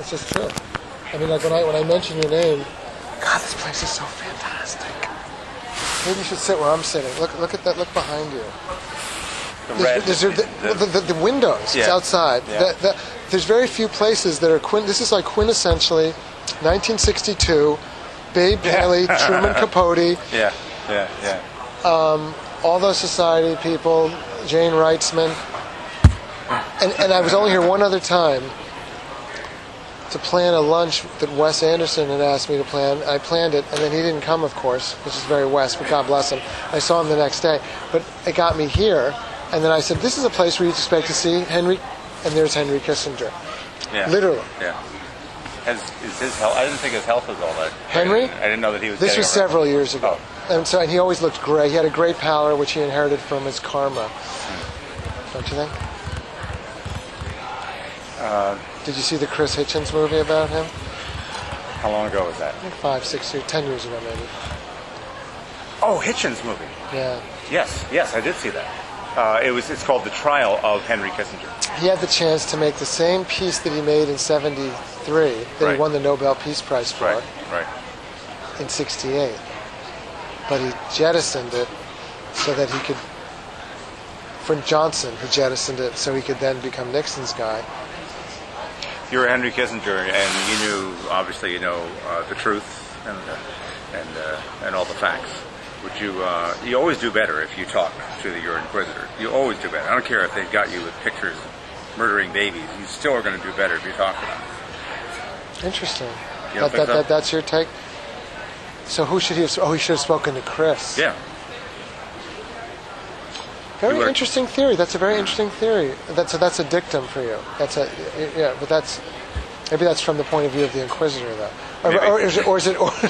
It's just true. I mean, like when I mention your name, God, this place is so fantastic. Maybe you should sit where I'm sitting. Look at that. Look behind you. The windows. Yeah. It's outside. Yeah. There's very few places that are this is like quintessentially 1962. Babe Paley, Truman Capote. Yeah. All those society people, Jane Reitzman. And I was only here one other time to plan a lunch that Wes Anderson had asked me to plan. I planned it, and then he didn't come, of course, which is very Wes, but God bless him. I saw him the next day. But it got me here, and then I said, this is a place where you'd expect to see Henry, and there's Henry Kissinger. Yeah. Literally. Yeah. Is his health? I didn't think his health was all that. Henry? I didn't know that he was. This was several years ago, Oh. and he always looked great. He had a great pallor, which he inherited from his karma. Don't you think? Did you see the Chris Hitchens movie about him? How long ago was that? 5, 6 years, 10 years ago, maybe. Oh, Hitchens movie. Yeah. Yes, I did see that. It's called The Trial of Henry Kissinger. He had the chance to make the same piece that he made in '73 that he won the Nobel Peace Prize for Right. in '68. But he jettisoned it so that he could, for Johnson, he jettisoned it so he could then become Nixon's guy. You were Henry Kissinger, and you knew, obviously, the truth and all the facts. Would you always do better if you talk to your inquisitor. You always do better. I don't care if they've got you with pictures murdering babies. You still are going to do better if you talk to them. Interesting. You don't think so? That's your take? So who should he have... Oh, he should have spoken to Chris. Yeah. Very interesting theory. That's a very interesting theory. That's a dictum for you. But maybe that's from the point of view of the inquisitor, though. Or is it a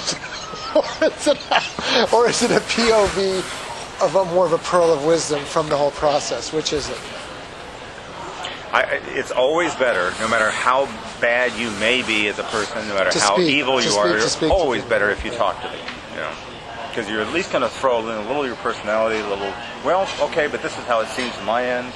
POV of more of a pearl of wisdom from the whole process? Which is it? It's always better, no matter how bad you may be as a person, no matter how evil you are. It's always better if you talk to them. Because you're at least going to throw in a little of your personality, but this is how it seems to my end.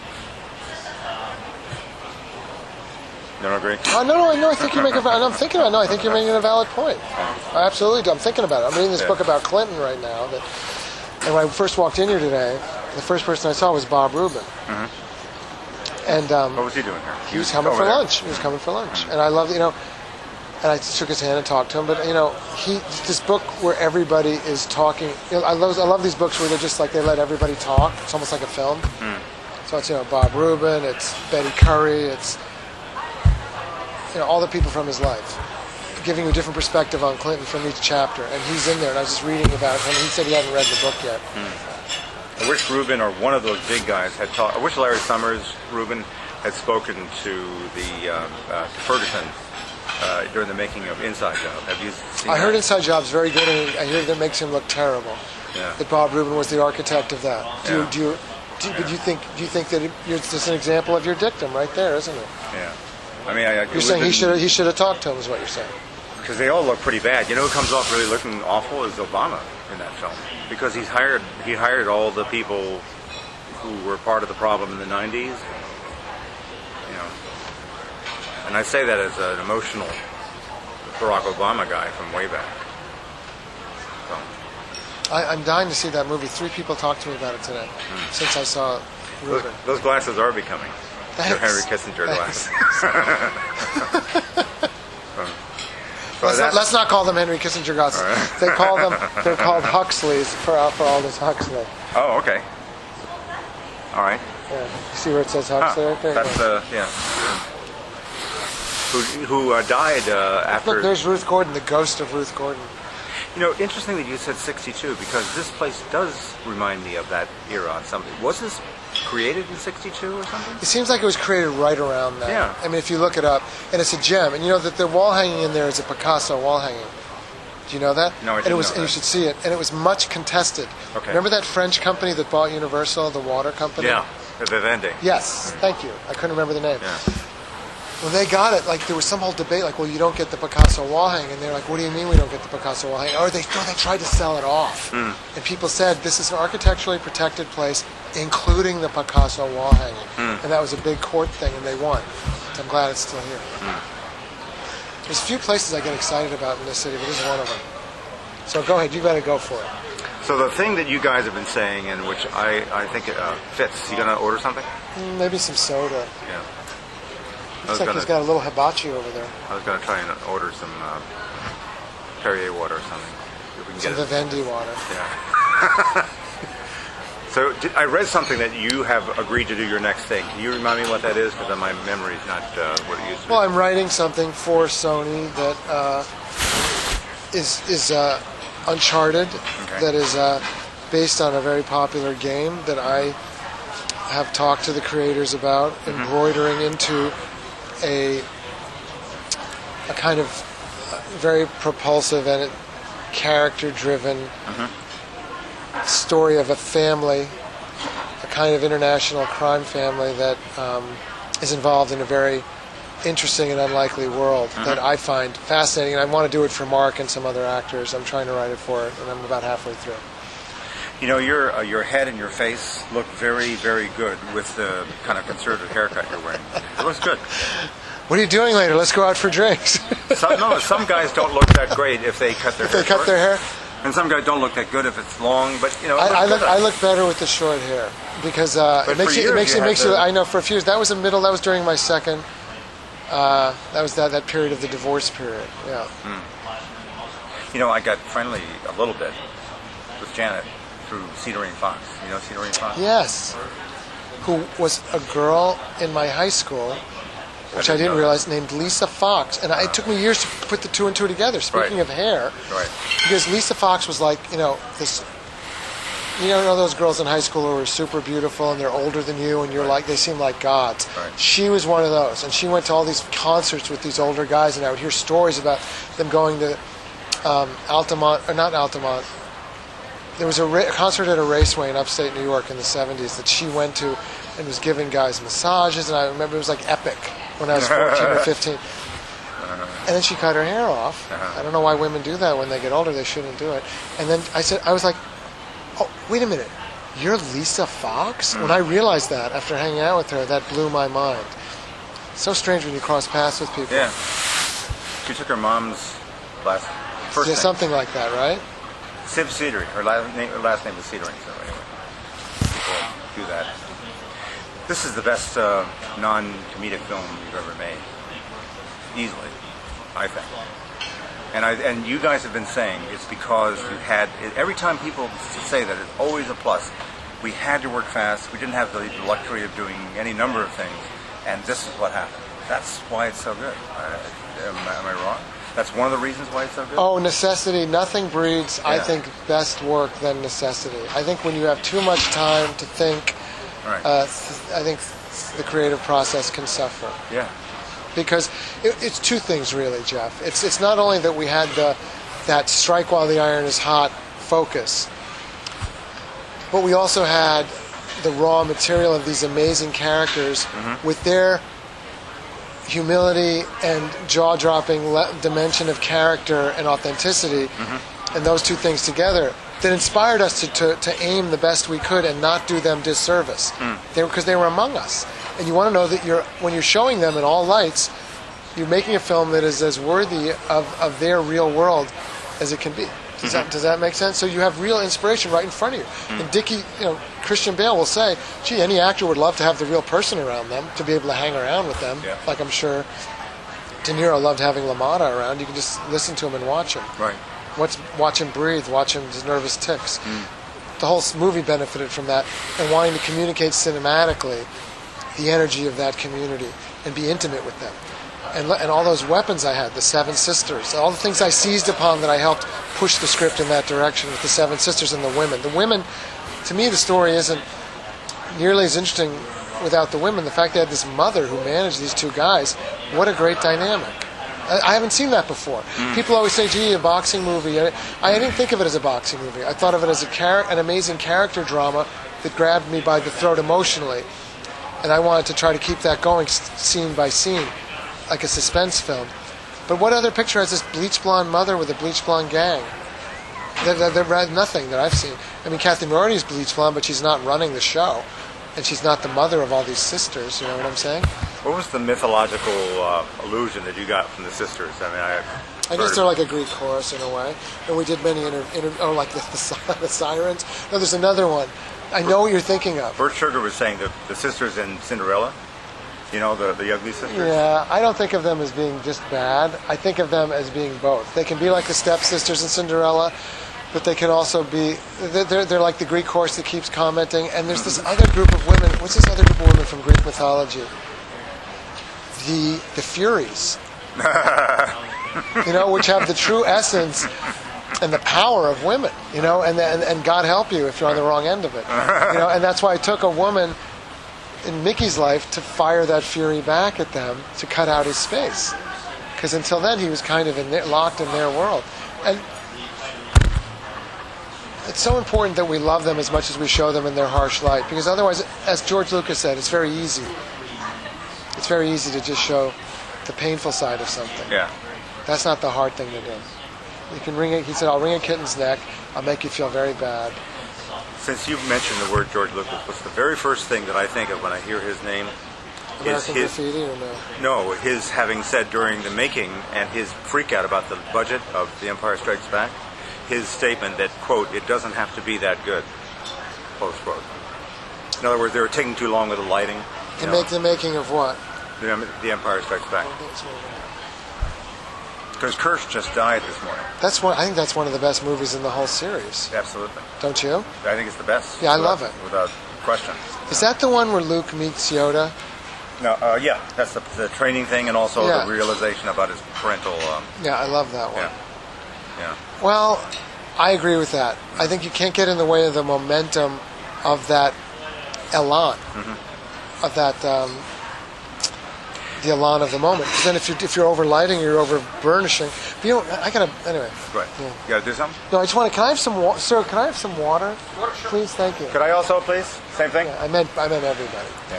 You don't agree? No, I think you make I think you're making a valid point. I absolutely do. I'm thinking about it. I'm reading this book about Clinton right now. And when I first walked in here today, the first person I saw was Bob Rubin. Mm-hmm. And what was he doing here? He was coming for lunch. He was coming for lunch, and I loved and I shook his hand and talked to him. But this book where everybody is talking. I love these books where they're just like they let everybody talk. It's almost like a film. Mm. So it's Bob Rubin, it's Betty Curry, it's all the people from his life, giving you a different perspective on Clinton from each chapter. And he's in there, and I was just reading about him. He said he hadn't read the book yet. Mm. I wish Rubin or one of those big guys had talked. I wish Larry Summers, Rubin, had spoken to Ferguson during the making of Inside Job. Have you seen I that? heard Inside Job's very good, and I hear that makes him look terrible. Yeah. That Bob Rubin was the architect of that. Yeah. Do you think that it's just an example of your dictum right there, isn't it? Yeah. I mean, you're saying he should have talked to him, is what you're saying. Because they all look pretty bad. Who comes off really looking awful is Obama in that film, because he hired all the people who were part of the problem in the '90s. And I say that as an emotional Barack Obama guy from way back. So. I'm dying to see that movie. 3 people talked to me about it today since I saw Rubin. Those glasses are becoming Thanks. Henry Kissinger glasses. Let's not call them Henry Kissinger glasses. Right. They're called Huxleys for Aldous Huxley. Oh, okay. All right. Yeah. You see where it says Huxley right there? That's Who died after... Look, there's Ruth Gordon, the ghost of Ruth Gordon. Interesting that you said '62, because this place does remind me of that era on something. Was this created in '62 or something? It seems like it was created right around that. Yeah. I mean, if you look it up, and it's a gem. And that the wall hanging in there is a Picasso wall hanging. Do you know that? No, I didn't know that. And you should see it. And it was much contested. Okay. Remember that French company that bought Universal, the water company? Yeah, Vivendi. Yes, thank you. I couldn't remember the name. Yeah. When they got it, there was some whole debate, you don't get the Picasso wall hanging. And they're like, what do you mean we don't get the Picasso wall hanging? Or they tried to sell it off. Mm. And people said, this is an architecturally protected place, including the Picasso wall hanging. Mm. And that was a big court thing, and they won. So I'm glad it's still here. Mm. There's a few places I get excited about in this city, but this is one of them. So go ahead, you better go for it. So the thing that you guys have been saying, and which I think fits, you gonna order something? Maybe some soda. Yeah. Looks like he's got a little hibachi over there. I was gonna try and order some Perrier water or something. If we can some get Vivendi water. Yeah. So I read something that you have agreed to do your next thing. Can you remind me what that is? Because my memory is not what it used to be. Well, I'm writing something for Sony that is Uncharted, okay. That is based on a very popular game that I have talked to the creators about, embroidering into a kind of very propulsive and character-driven story of a family, a kind of international crime family that is involved in a very interesting and unlikely world that I find fascinating, and I want to do it for Mark and some other actors. I'm trying to write it for it, and I'm about halfway through. You know, your head and your face look very, very good with the kind of conservative haircut you're wearing. It looks good. What are you doing later? Let's go out for drinks. Some guys don't look that great if they cut their hair. If they cut their hair? And some guys don't look that good if it's long, but you know. I look better with the short hair because it makes you. I know for a few years that was during my second. That was that period of the divorce period. Yeah. You know, I got friendly a little bit with Janet through Cedarine Fox. You know Cedarine Fox? Yes. Who was a girl in my high school, which I didn't realize, named Lisa Fox. And it took me years to put the two and two together, speaking of hair. Right. Because Lisa Fox was like, this... You know those girls in high school who are super beautiful and they're older than you and you're like, they seem like gods. Right. She was one of those. And she went to all these concerts with these older guys, and I would hear stories about them going to Altamont, or not Altamont. There was a concert at a raceway in upstate New York in the 70s that she went to and was giving guys massages, and I remember it was like epic when I was 14 or 15. And then she cut her hair off. I don't know why women do that when they get older. They shouldn't do it. And then I was like, oh, wait a minute. You're Lisa Fox? When I realized that after hanging out with her, that blew my mind. So strange when you cross paths with people. Yeah. She took her mom's first name. Something like that, right? Siv Cedarine. Her last name was Cedarine, so anyway. People do that. This is the best non-comedic film you've ever made. Easily, I think. And you guys have been saying it's because you had, every time people say that, it's always a plus. We had to work fast. We didn't have the luxury of doing any number of things. And this is what happened. That's why it's so good. Am I wrong? That's one of the reasons why it's so good? Oh, necessity. Nothing breeds, I think, best work than necessity. I think when you have too much time to think, I think the creative process can suffer. Yeah. Because it's two things, really, Jeff. It's not only that we had that strike while the iron is hot focus, but we also had the raw material of these amazing characters with their humility and jaw-dropping dimension of character and authenticity, and those two things together that inspired us to aim the best we could and not do them disservice, because they were among us. And you want to know that when you're showing them in all lights, you're making a film that is as worthy of their real world as it can be. Does that make sense? So you have real inspiration right in front of you. And Christian Bale will say, gee, any actor would love to have the real person around them, to be able to hang around with them. Yeah. Like I'm sure De Niro loved having LaMotta around. You can just listen to him and watch him. Right. Watch him breathe, watch him his nervous tics. The whole movie benefited from that, and wanting to communicate cinematically the energy of that community and be intimate with them. And all those weapons I had, the Seven Sisters, all the things I seized upon that I helped push the script in that direction with the Seven Sisters and the women. The women, to me, the story isn't nearly as interesting without the women. The fact they had this mother who managed these two guys, what a great dynamic. I haven't seen that before. People always say, gee, a boxing movie. I didn't think of it as a boxing movie. I thought of it as an amazing character drama that grabbed me by the throat emotionally. And I wanted to try to keep that going scene by scene, like a suspense film. But what other picture has this bleach blonde mother with a bleach blonde gang? They're nothing that I've seen. I mean, Kathy Moroni's bleach blonde, but she's not running the show. And she's not the mother of all these sisters, you know what I'm saying? What was the mythological illusion that you got from the sisters? I mean, I guess they're like a Greek chorus in a way. And we did many like the sirens. No, there's another one. I know what you're thinking of. Bert Sugar was saying that the sisters in Cinderella, you know, the ugly sisters. Yeah, I don't think of them as being just bad. I think of them as being both. They can be like the stepsisters in Cinderella, but they can also be, they're like the Greek chorus that keeps commenting. And there's this other group of women. What's this other group of women from Greek mythology? The Furies. You know, which have the true essence and the power of women, you know, and God help you if you're on the wrong end of it. You know, and that's why it took a woman in Mickey's life to fire that fury back at them to cut out his space. Because until then he was kind of locked in their world. And it's so important that we love them as much as we show them in their harsh light. Because otherwise, as George Lucas said, it's very easy. It's very easy to just show the painful side of something. Yeah. That's not the hard thing to do. You can wring it. He said, "I'll wring a kitten's neck. I'll make you feel very bad." Since you've mentioned the word George Lucas, what's the very first thing that I think of when I hear his name? American Graffiti or no? No, his having said during the making and his freak out about the budget of The Empire Strikes Back, his statement that, quote, "it doesn't have to be that good," close quote. In other words, they were taking too long with the lighting. To make the making of what? The Empire Strikes Back. Because Kirsch just died this morning. I think that's one of the best movies in the whole series. Absolutely. Don't you? I think it's the best. Yeah, I love it. Without question. Is that the one where Luke meets Yoda? No, yeah, that's the training thing and also the realization about his parental... yeah, I love that one. Yeah. Well, I agree with that. I think you can't get in the way of the momentum of that elan, of that... the elan of the moment. Because then if you're over lighting, you're over burnishing. But you know, I gotta anyway. Right. Yeah. You gotta do something. No, I just want to. Can I have some water, sir? Can I have some water, please? Thank you. Could I also, please? Same thing. Yeah, I meant everybody. Yeah.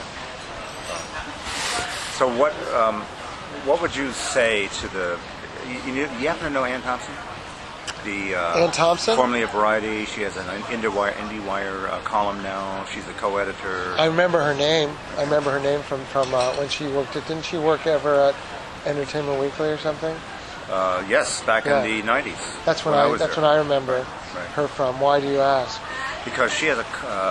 So what would you say to the? You happen to know Ann Thompson? Ann Thompson? Formerly of Variety. She has an IndieWire column now. She's a co-editor. I remember her name. I remember her name from when she worked at... Didn't she work ever at Entertainment Weekly or something? Yes, back in the 90s. That's when I remember her from. Why do you ask? Because she has a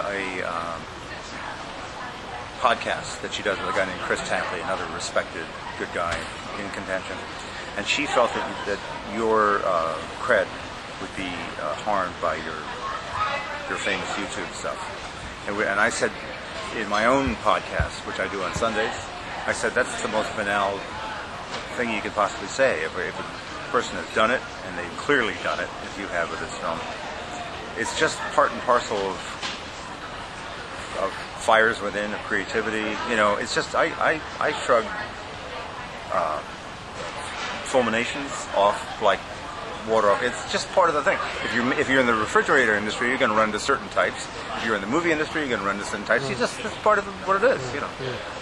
podcast that she does with a guy named Chris Tapley, another respected good guy in contention. And she felt that your cred would be harmed by your famous YouTube stuff. And I said, in my own podcast, which I do on Sundays, I said that's the most banal thing you could possibly say. If a person has done it, and they've clearly done it, as you have with this film, it's just part and parcel of fires within, of creativity. You know, it's just, I shrug fulminations off like water off. It's just part of the thing. If you're in the refrigerator industry, you're going to run into certain types. If you're in the movie industry, you're going to run into certain types. It's part of what it is, you know.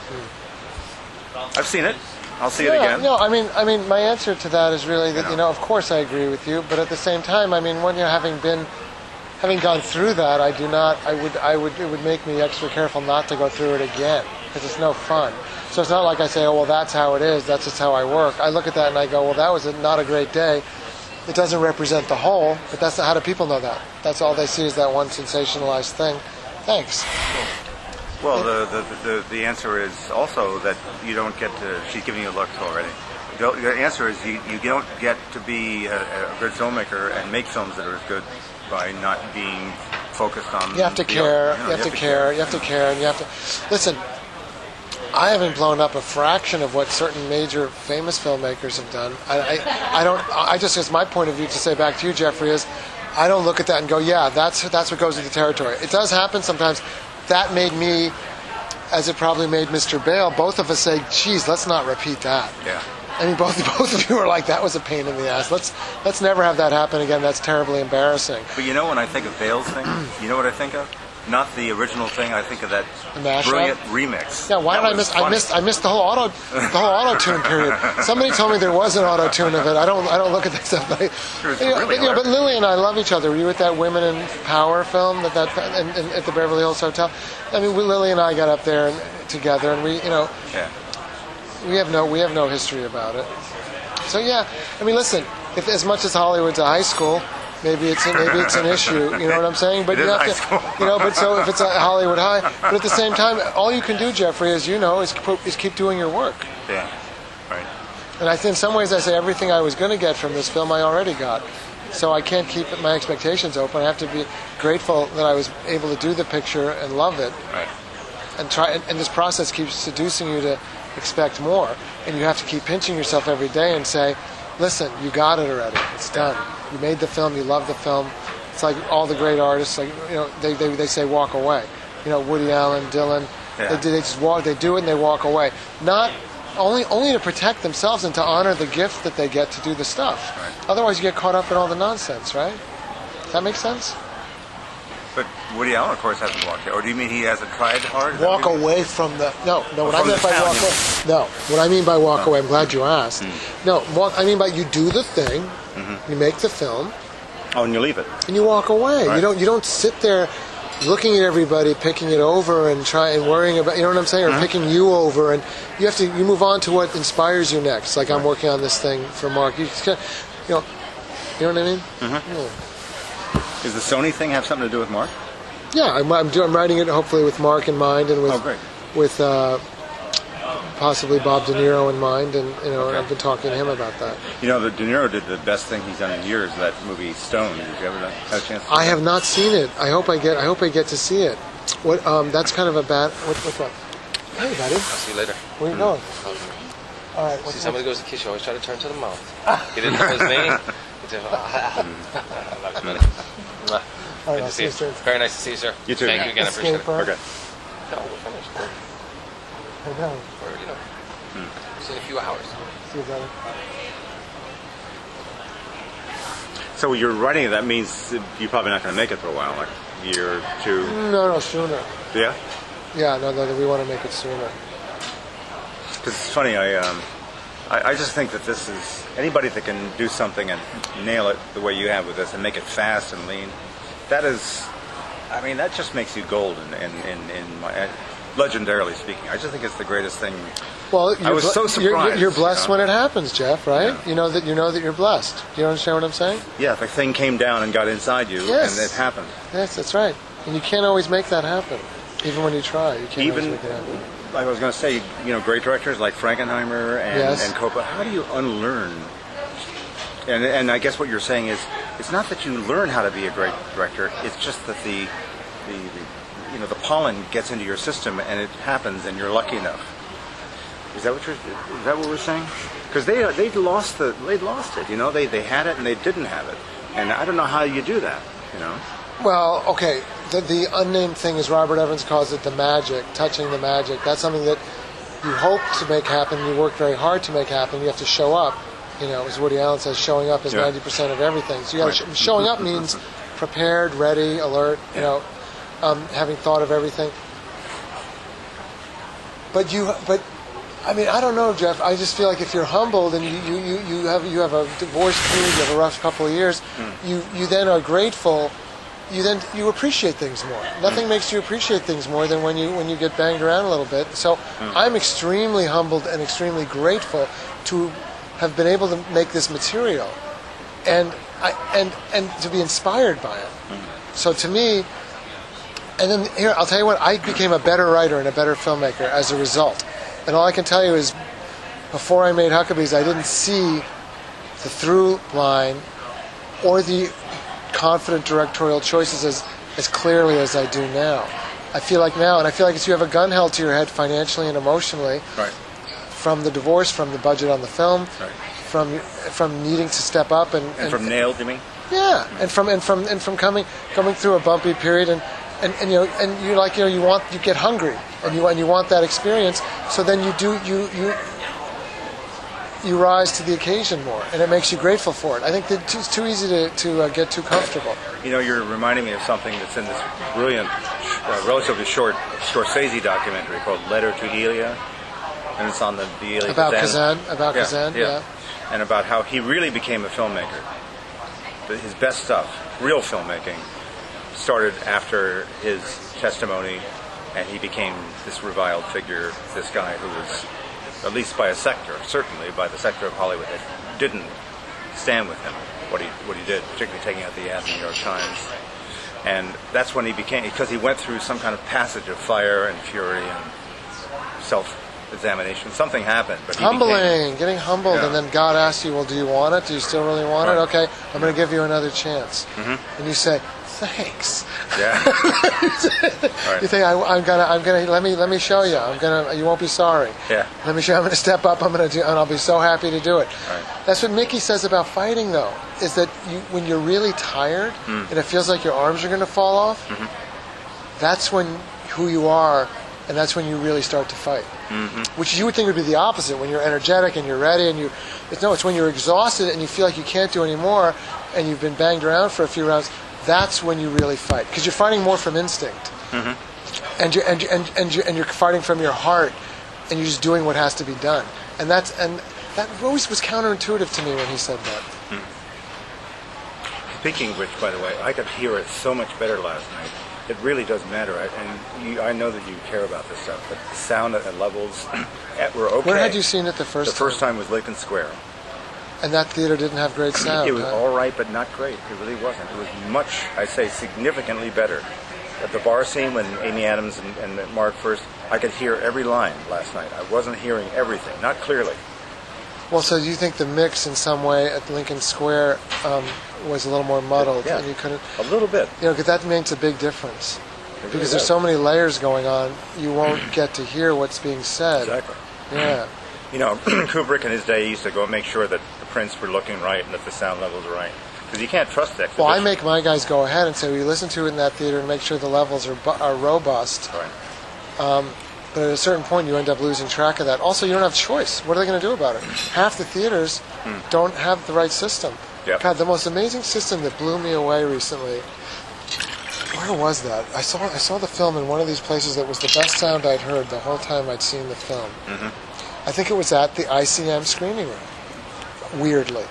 I've seen it. I'll see it again. No, I mean, my answer to that is really that, of course I agree with you, but at the same time, I mean, when having gone through that, it would make me extra careful not to go through it again, because it's no fun. So it's not like I say, oh, well, that's how it is, that's just how I work. I look at that and I go, well, that was not a great day. It doesn't represent the whole, but that's how do people know that? That's all they see is that one sensationalized thing. Thanks. Well, the answer is also that you don't get to... She's giving you looks already. The answer is you don't get to be a good filmmaker and make films that are as good by not being focused on... You have to care. You have to care. You have to care. And you have to... Listen, I haven't blown up a fraction of what certain major famous filmmakers have done. I just, as my point of view to say back to you, Jeffrey, is I don't look at that and go, yeah, that's what goes with the territory. It does happen sometimes. That made me, as it probably made Mr. Bale, both of us say, geez, let's not repeat that. Yeah. I mean, both of you are like, that was a pain in the ass. Let's never have that happen again. That's terribly embarrassing. But you know, when I think of Bale's thing, you know what I think of? Not the original thing. I think of that brilliant remix. Yeah, why did I miss? I missed the whole auto tune period. Somebody told me there was an auto tune of it. I don't look at that stuff. But but Lily and I love each other. Were you at that Women in Power film at the Beverly Hills Hotel? I mean, Lily and I got up there together, and we, Yeah. we have no history about it. So yeah, I mean, listen, if as much as Hollywood's a high school, maybe it's an issue. You know what I'm saying? But you have to, but so if it's a Hollywood high, but at the same time, all you can do, Jeffrey, as you know, is keep doing your work. Yeah, right. And I think in some ways, I say everything I was going to get from this film, I already got. So I can't keep my expectations open. I have to be grateful that I was able to do the picture and love it. Right. And try. And this process keeps seducing you to expect more, and you have to keep pinching yourself every day and say, listen, you got it already. It's done. You made the film. You love the film. It's like all the great artists. Like they say walk away. Woody Allen, Dylan. Yeah. They just walk. They do it and they walk away. Not only to protect themselves and to honor the gift that they get to do the stuff. Right. Otherwise, you get caught up in all the nonsense. Right? Does that make sense? But Woody Allen, of course, hasn't walked away. Or do you mean he hasn't tried hard? Walk away from the... No, what I meant by walk away... No, what I mean by walk away, I'm glad you asked. No, I mean by you do the thing, you make the film... Oh, and you leave it. And you walk away. Right. You don't sit there looking at everybody, picking it over and worrying about... You know what I'm saying? Or picking you over. And you move on to what inspires you next. Like I'm working on this thing for Mark. You know what I mean? Yeah. Does the Sony thing have something to do with Mark? Yeah, I'm writing it hopefully with Mark in mind and with possibly Bob De Niro in mind, and and I've been talking to him about that. That De Niro did the best thing he's done in years. That movie Stone. Did you ever have a chance? I have not seen it. I hope I get to see it. What? That's kind of a bad. What? Hey, buddy. I'll see you later. Where are you going? All right. See, somebody goes to kiss you, always try to turn to the mouth. Get it as me. All right, Good to see you. Very nice to see you, sir. You too. Thank you again. I appreciate it. Okay. No, we're finished. I know. Just in a few hours. See you, brother. So you're writing it. That means you're probably not going to make it for a while, like a year or two. No, sooner. Yeah. Yeah, no, we want to make it sooner. Because it's funny, I just think that this is anybody that can do something and nail it the way you have with this and make it fast and lean. That is, that just makes you gold in my, legendarily speaking. I just think it's the greatest thing. Well, I was so surprised. You're blessed when it happens, Jeff. Right? Yeah. You know that you're blessed. Do you understand what I'm saying? Yeah, the thing came down and got inside you, and it happened. Yes, that's right. And you can't always make that happen, even when you try. You can't always make it happen. Like I was going to say, great directors like Frankenheimer and Coppola. How do you unlearn? And I guess what you're saying is, it's not that you learn how to be a great director. It's just that the pollen gets into your system and it happens, and you're lucky enough. Is that what we're saying? Because they lost it. They had it and they didn't have it, and I don't know how you do that. Well, okay. The unnamed thing, as Robert Evans calls it, the magic, touching the magic. That's something that you hope to make happen. You work very hard to make happen. You have to show up. As Woody Allen says, showing up is 90% of everything. So you got showing up means prepared, ready, alert. Having thought of everything. But I don't know, Jeff. I just feel like if you're humbled and you have a divorce period, you have a rough couple of years, you then are grateful. You appreciate things more. Nothing makes you appreciate things more than when you get banged around a little bit. So I'm extremely humbled and extremely grateful to have been able to make this material, and to be inspired by it. So to me, and then here I'll tell you what, I became a better writer and a better filmmaker as a result. And all I can tell you is, before I made Huckabees, I didn't see the through line or the confident directorial choices as clearly as I do now. I feel like it's you have a gun held to your head financially and emotionally, right, from the divorce, from the budget on the film, right, from needing to step up and from nailed, you mean? Yeah, and from coming through a bumpy period and you get hungry and you want that experience, so then you rise to the occasion more, and it makes you grateful for it. I think that it's too easy to get too comfortable. You're reminding me of something that's in this brilliant, relatively short Scorsese documentary called Letter to Elia, and it's on the Elia about Kazan. About Kazan, yeah. And about how he really became a filmmaker. His best stuff, real filmmaking, started after his testimony, and he became this reviled figure, this guy who was at least by a sector, certainly by the sector of Hollywood that didn't stand with him, what he did, particularly taking out the ad in the New York Times. And that's when he became, because he went through some kind of passage of fire and fury and self-examination. Something happened, but getting humbled, and then God asks you, well, do you want it? Do you still really want it? Okay, I'm going to give you another chance. And you say, thanks. Yeah. You think I'm gonna let me show you. You won't be sorry. Yeah. Let me show you. I'm gonna step up. I'm gonna do, and I'll be so happy to do it. Right. That's what Mickey says about fighting, though, is that when you're really tired and it feels like your arms are gonna fall off, that's when who you are, and that's when you really start to fight. Which you would think would be the opposite. When you're energetic and you're ready, and it's when you're exhausted and you feel like you can't do any more, and you've been banged around for a few rounds. That's when you really fight, because you're fighting more from instinct, and you're fighting from your heart, and you're just doing what has to be done, and that always was counterintuitive to me when he said that. Speaking of which, by the way, I could hear it so much better last night. It really does matter, I know that you care about this stuff, but the sound and levels were okay. Where had you seen it the first time? The first time was Lincoln Square. And that theater didn't have great sound. It was all right, but not great. It really wasn't. It was much, I say, significantly better. At the bar scene, when Amy Adams and Mark first, I could hear every line last night. I wasn't hearing everything, not clearly. Well, so you think the mix in some way at Lincoln Square was a little more muddled, yeah, and you couldn't. A little bit. Because that makes a big difference. Really because there's so many layers going on, you won't get to hear what's being said. Exactly. Yeah. Kubrick in his day used to go and make sure that the prints were looking right and that the sound levels were right. Because you can't trust the exhibition. Well, I make my guys go ahead and say, we listen to it in that theater and make sure the levels are robust. Right. But at a certain point, you end up losing track of that. Also, you don't have choice. What are they going to do about it? Half the theaters don't have the right system. Yep. God, the most amazing system that blew me away recently. Where was that? I saw the film in one of these places that was the best sound I'd heard the whole time I'd seen the film. I think it was at the ICM screening room. Weirdly.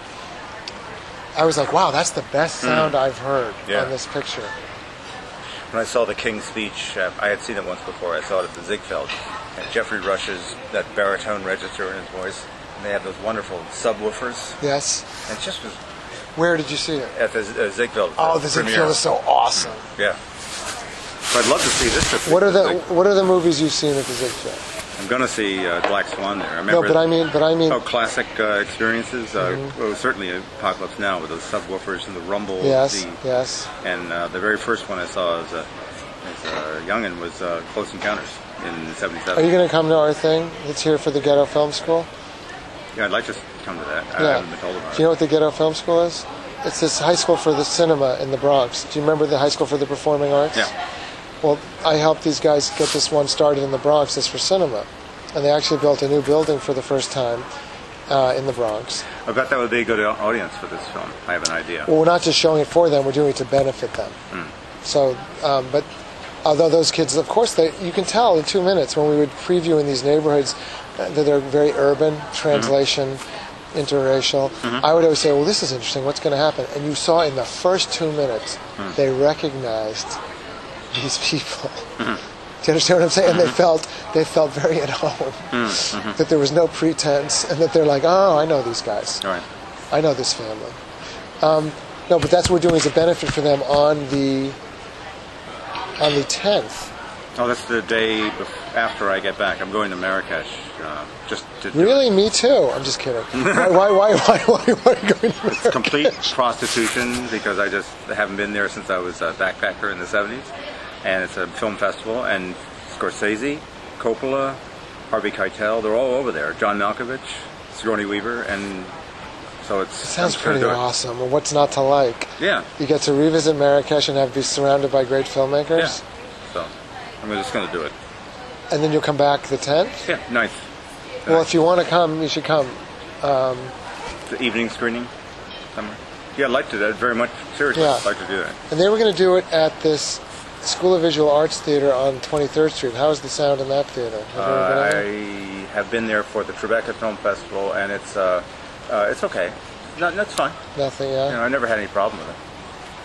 I was like, wow, that's the best sound I've heard on this picture. When I saw The King's Speech, I had seen it once before. I saw it at the Ziegfeld. And Jeffrey Rush's, that baritone register in his voice. And they have those wonderful subwoofers. Yes. And it just was... Where did you see it? At the Ziegfeld. Oh, the Ziegfeld is so awesome. Yeah. But I'd love to see this. What are the movies you've seen at the Ziegfeld? I'm going to see Black Swan there. I No, remember but I mean. Oh, classic experiences. Well, certainly Apocalypse Now with those subwoofers and the rumble. Yes. And the very first one I saw as a youngin' was Close Encounters in '77. Are you going to come to our thing that's here for the Ghetto Film School? Yeah, I'd like to come to that. I haven't been told about it. Do you know what the Ghetto Film School is? It's this high school for the cinema in the Bronx. Do you remember the high school for the performing arts? Yeah. Well, I helped these guys get this one started in the Bronx. It's for cinema. And they actually built a new building for the first time in the Bronx. I bet that would be a good audience for this film. I have an idea. Well, we're not just showing it for them. We're doing it to benefit them. So, but although those kids, of course, you can tell in 2 minutes when we would preview in these neighborhoods that they're very urban, translation, interracial. I would always say, well, this is interesting. What's going to happen? And you saw in the first 2 minutes, they recognized these people. Do you understand what I'm saying? They felt very at home. That there was no pretense, and that they're like, oh, I know these guys. Right. I know this family. No, but that's what we're doing as a benefit for them on the 10th. Oh, that's the day after I get back. I'm going to Marrakesh. Just to really, me too. I'm just kidding. Why are you going to Marrakesh? It's complete prostitution because I just haven't been there since I was a backpacker in the 70s. And it's a film festival, and Scorsese, Coppola, Harvey Keitel, they're all over there. John Malkovich, Sigourney Weaver, and so it sounds pretty awesome. Well, what's not to like? Yeah. You get to revisit Marrakesh and be surrounded by great filmmakers? Yeah. So I'm just going to do it. And then you'll come back the 10th? Yeah, 9th. Well, if you want to come, you should come. The evening screening somewhere? Yeah, I'd like to do that very much. Seriously, I'd like to do that. And they were going to do it at this School of Visual Arts Theater on 23rd Street. How is the sound in that theater? I have been there for the Tribeca Film Festival, and it's okay. That's fine. Nothing, yeah? I never had any problem with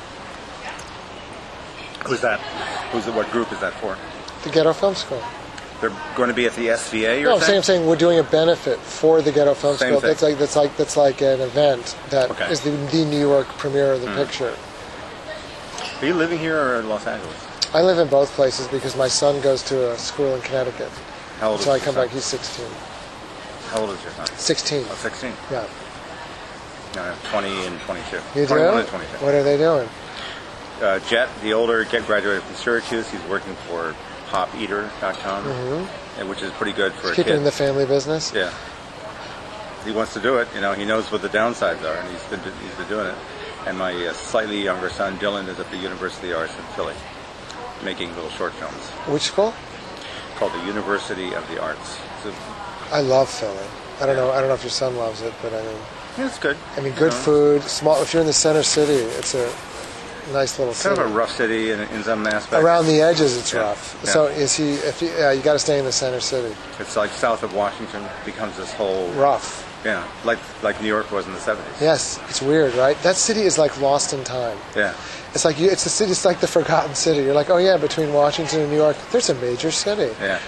it. Who's that? What group is that for? The Ghetto Film School. They're going to be at the SVA. No, I'm saying we're doing a benefit for the Ghetto Film School. Thing. That's like an event that is the New York premiere of the picture. Are you living here or in Los Angeles? I live in both places because my son goes to a school in Connecticut. How old is so your I come son? back. He's 16. How old is your son? 16. Oh, 16. Yeah. No, 20 and 22. You 21 do? and 22. What are they doing? Jet, the older, graduated from Syracuse. He's working for popeater.com, which is pretty good for a kid. Keeping the family business? Yeah. He wants to do it. You know, he knows what the downsides are, and he's been doing it. And my slightly younger son, Dylan, is at the University of the Arts in Philly, making little short films. Which school? Called the University of the Arts. I love Philly. I don't know if your son loves it, but I mean, yeah, it's good. I mean, good food. Small. If you're in the center city, it's a nice little city. Kind of a rough city in some aspects. Around the edges, it's rough. Yeah. So you got to stay in the center city. It's like south of Washington becomes this whole rough. Yeah, like New York was in the 70s. Yes, it's weird, right? That city is like lost in time. Yeah. It's like it's a city. It's like the forgotten city. You're like, oh yeah, between Washington and New York, there's a major city. Yeah.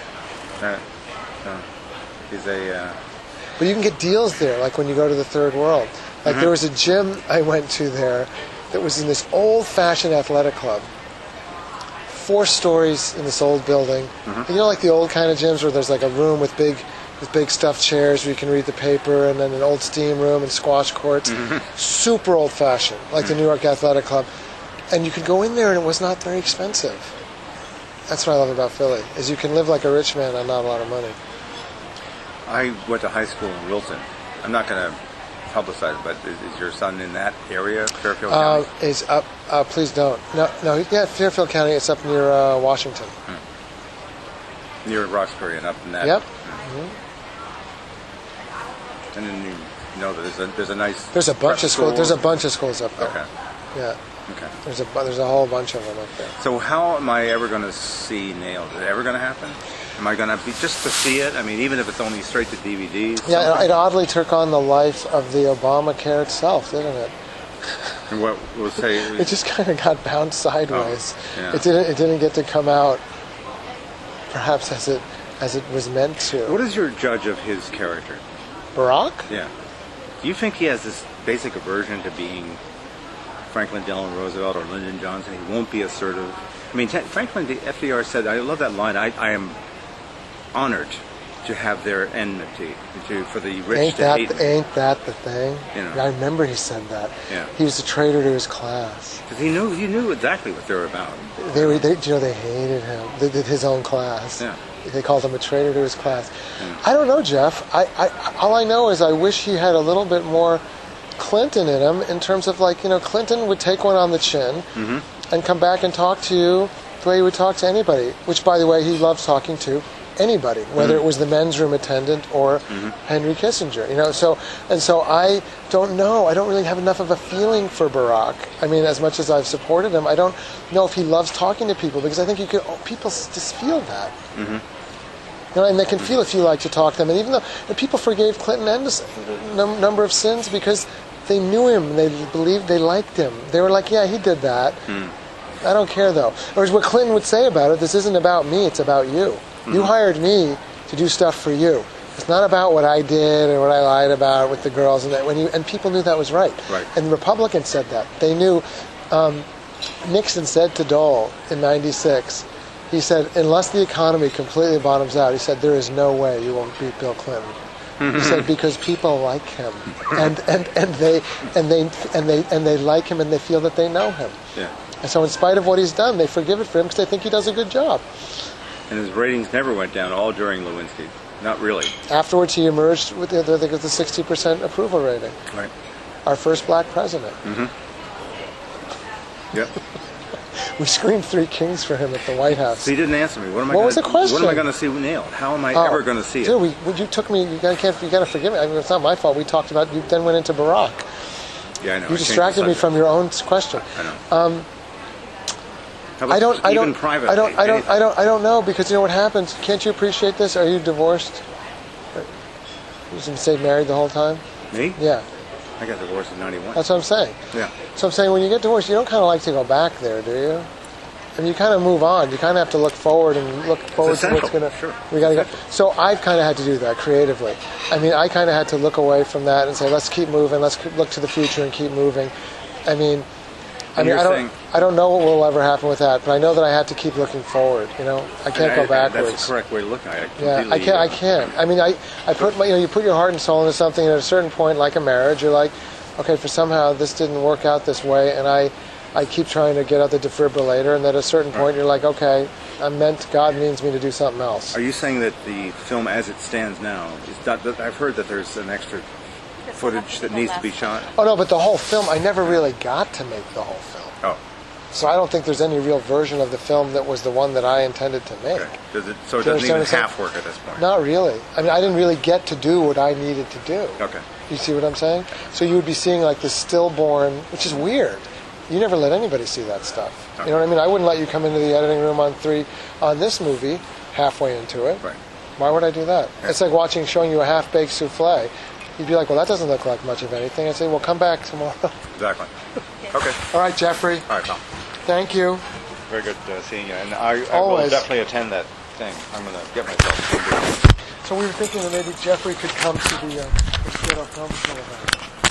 He's a. But you can get deals there, like when you go to the third world. Like there was a gym I went to there that was in this old-fashioned athletic club. 4 stories in this old building. You know, like the old kind of gyms where there's like a room with big stuffed chairs where you can read the paper, and then an old steam room and squash courts. Super old-fashioned, like the New York Athletic Club. And you could go in there and it was not very expensive. That's what I love about Philly, is you can live like a rich man on not a lot of money. I went to high school in Wilton. I'm not going to publicize it, but is your son in that area, Fairfield County? Is up. Please don't. No. Yeah, Fairfield County. It's up near Washington. Near Roxbury and up in that. Yep. And then you know that there's a nice. There's a bunch of schools. There's a bunch of schools up there. Okay. Yeah. Okay. There's a whole bunch of them up there. So how am I ever going to see Nailed? Is it ever going to happen? Am I going to be just to see it? I mean, even if it's only straight to DVDs. Yeah, it oddly took on the life of the Obamacare itself, didn't it? And what we'll say? It just kind of got bounced sideways. Oh, yeah. It didn't get to come out, perhaps as it was meant to. What is your judge of his character? Barack? Yeah. Do you think he has this basic aversion to being Franklin Delano Roosevelt or Lyndon Johnson? He won't be assertive. I mean, Franklin, FDR said, I love that line, I am honored to have their enmity, for the rich to hate me. Ain't that the thing? You know. I remember he said that. Yeah. He was a traitor to his class. Because he knew exactly what they were about. They hated him. His own class. Yeah. They called him a traitor to his class. Yeah. I don't know, Jeff. All I know is I wish he had a little bit more Clinton in him, in terms of Clinton would take one on the chin and come back and talk to you the way he would talk to anybody, which, by the way, he loves talking to anybody, whether it was the men's room attendant or Henry Kissinger. So I don't know. I don't really have enough of a feeling for Barack. I mean, as much as I've supported him, I don't know if he loves talking to people, because I think people just feel that. And they can feel if you like to talk to them. And even though people forgave Clinton a number of sins because they knew him, they believed, they liked him. They were like, yeah, he did that. I don't care, though. Or what Clinton would say about it, this isn't about me, it's about you. You hired me to do stuff for you. It's not about what I did or what I lied about with the girls. And people knew that was right. And the Republicans said that. They knew. Nixon said to Dole in '96, he said, unless the economy completely bottoms out, he said, there is no way you won't beat Bill Clinton. He said, because people like him, and they like him, and they feel that they know him. Yeah. And so, in spite of what he's done, they forgive it for him because they think he does a good job. And his ratings never went down all during Lewinsky. Not really. Afterwards, he emerged with the 60% approval rating. Right. Our first black president. Yep. We screamed Three Kings for him at the White House. So he didn't answer me. What was the question? What am I going to see Nailed? How am I ever going to see it? Dude, you took me. You got to forgive me. I mean, it's not my fault. We talked about. You then went into Barack. Yeah, I know. You distracted me from your own question. I know. I don't know, because you know what happens. Can't you appreciate this? Are you divorced? You didn't stay married the whole time? Me? Yeah. I got divorced in '91. That's what I'm saying. Yeah. So I'm saying when you get divorced, you don't kind of like to go back there, do you? mean, you kind of move on. You kind of have to look forward and look forward to what's going to. Sure. We got to go. So I've kind of had to do that creatively. I mean, I kind of had to look away from that and say, let's keep moving. Let's look to the future and keep moving. I mean, I don't know what will ever happen with that, but I know that I have to keep looking forward. You know, I can't go backwards. That's the correct way to look at it. Yeah, I can't. I mean, I put my, you put your heart and soul into something, and at a certain point, like a marriage, you're like, okay, for somehow this didn't work out this way, and I keep trying to get out the defibrillator, and at a certain point, you're like, okay, God means me to do something else. Are you saying that the film, as it stands now, I've heard that there's an extra footage that needs to be shot? Oh no, but the whole film, I never really got to make the whole film. Oh. So I don't think there's any real version of the film that was the one that I intended to make. Okay. So it doesn't even half work at this point? Not really. I mean, I didn't really get to do what I needed to do. Okay. You see what I'm saying? So you would be seeing like the stillborn, which is weird. You never let anybody see that stuff. Okay. You know what I mean? I wouldn't let you come into the editing room on this movie halfway into it. Right. Why would I do that? Yeah. It's like showing you a half-baked souffle. You'd be like, well, that doesn't look like much of anything. I'd say, well, come back tomorrow. Exactly. Okay. All right, Jeffrey. All right, Tom. Thank you. Very good seeing you. And I will definitely attend that thing. I'm going to get myself. So we were thinking that maybe Jeffrey could come to the Film Festival event.